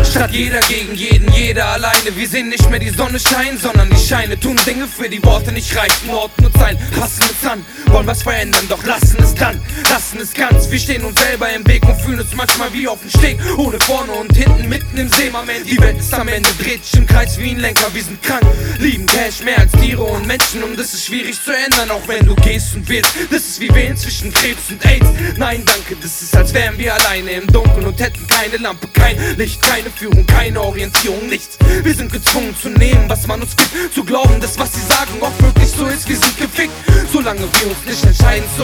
Statt jeder gegen jeden, jeder alleine. Wir sehen nicht mehr die Sonne scheinen, sondern die Scheine. Tun Dinge, für die Worte nicht reichen. Worten und Zeilen passen es an, wollen was verändern, doch lassen es dann. Lassen es ganz, wir stehen uns selber im Weg und fühlen uns manchmal wie auf dem Steg. Ohne vorne und hinten, mitten im Seemann. Die Welt ist am Ende, dreht sich im Kreis wie ein Lenker. Wir sind krank, lieben Cash mehr als Tiere und Menschen. Und es ist schwierig zu ändern, auch wenn du gehst und willst. Das ist wie wählen zwischen Krebs und AIDS. Nein, danke, das ist, als wären wir alleine im Dunkeln und hätten keine Lampe, kein Licht, keine Führung, keine Orientierung, nichts. Wir sind gezwungen zu nehmen, was man uns gibt, zu glauben, dass was sie sagen auch wirklich so ist. Wir sind gefickt, solange wir uns nicht entscheiden zu